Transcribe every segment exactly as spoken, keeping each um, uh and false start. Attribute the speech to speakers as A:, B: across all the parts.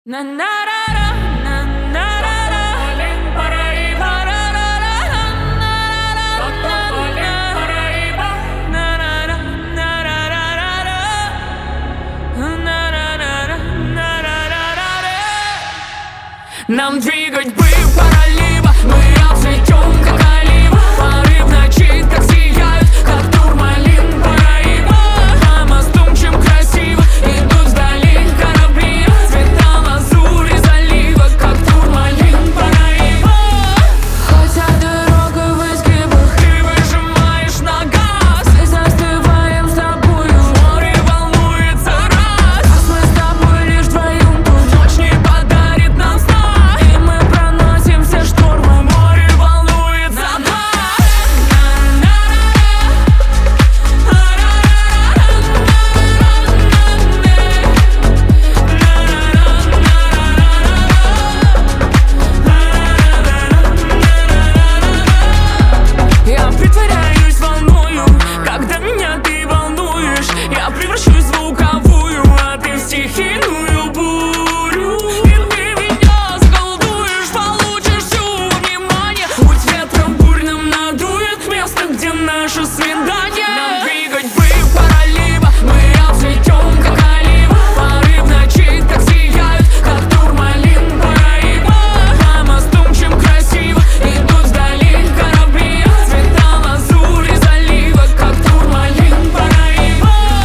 A: Нам двигать бы пора либо мы обцветем, как олива. Пары в ночи так сияют, как турмалин Параиба. По мосту чем красиво идут вдали корабли. Цвета лазури залива, как турмалин Параиба.
B: Хотя дорога в изгибах,
A: ты выжимаешь на газ.
B: мы застываем с тобою,
A: Море волнуется раз,
B: а мы с тобой лишь вдвоем тут.
A: ночь не подарит нам сна.
B: И мы проносим все штормы.
A: Море волнуется два. Я притворяюсь волною, когда меня ты волнуешь. Я превращусь в звуковую, а ты в стихийную бурю. И ты меня заколдуешь, получишь всё внимание. Путь ветром бурным надует место, где наше свидание. Нам двигать бы пора либо мы обцветем, как олива. Пары в ночи так сияют, как турмалин Параиба. По мосту чем красиво идут вдали корабли. Цвета лазури залива, как турмалин Параиба.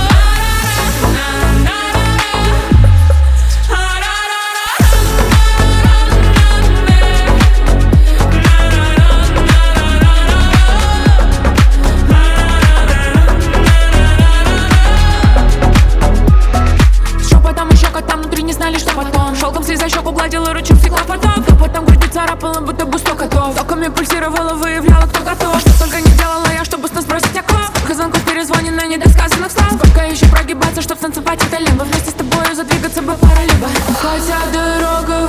B: Шепотом и щекотом внутри не знали, что потом. Шелком слеза щеку гладила, ручем стекла поток. А потом грудь царапала, будто бы сто котов. Токами пульсировала, выявляла, кто готов. Что только не делала я, чтобы с нас бросить оков. Сколько звонков перезвонено, недосказанных слов. Сколько еще прогибаться, чтоб станцевать это либо. Вместе с тобою задвигаться бы пора либо. Хотя дорога